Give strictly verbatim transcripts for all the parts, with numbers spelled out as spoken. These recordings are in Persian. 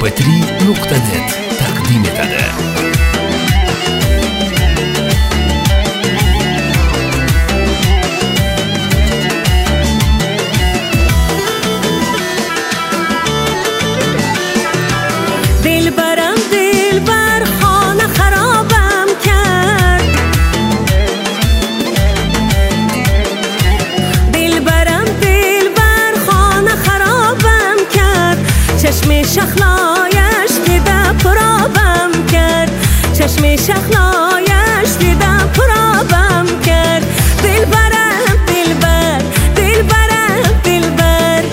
ام پی تری نقطه نت تقدیم etadi. دلبرم دلبر خانه خرابم کرد، دلبرم دلبر خانه خرابم کرد، چشم شخلایش دیدم پرابم کرد، چشم شخلایش دیدم پرابم کرد. دلبرم دلبر دلبرم دلبر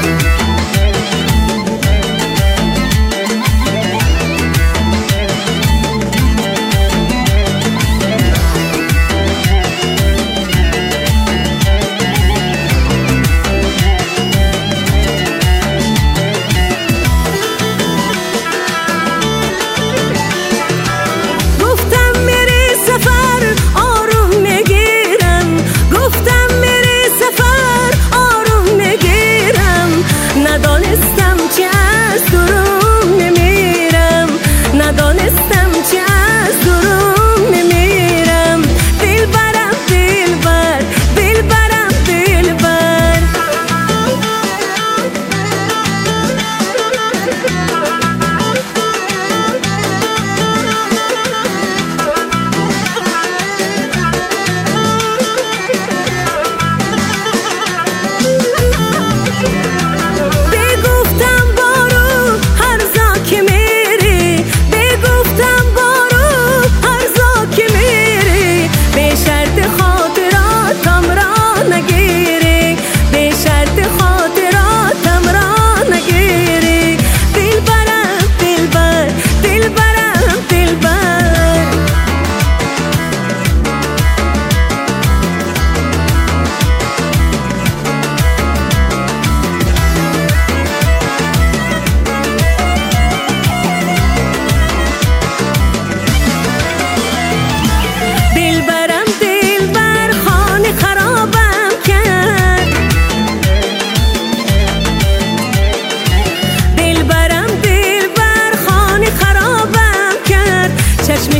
چشم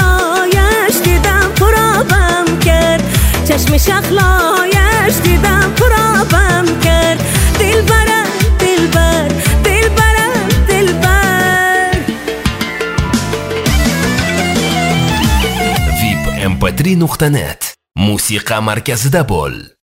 شخلایش دیدم پرابم کرد، چشم شخلایش دیدم پرابم کرد. دلبرم دلبر دلبرم دلبر ویب ام پی تری نقطه نت موسیقی مرکزida bo'l.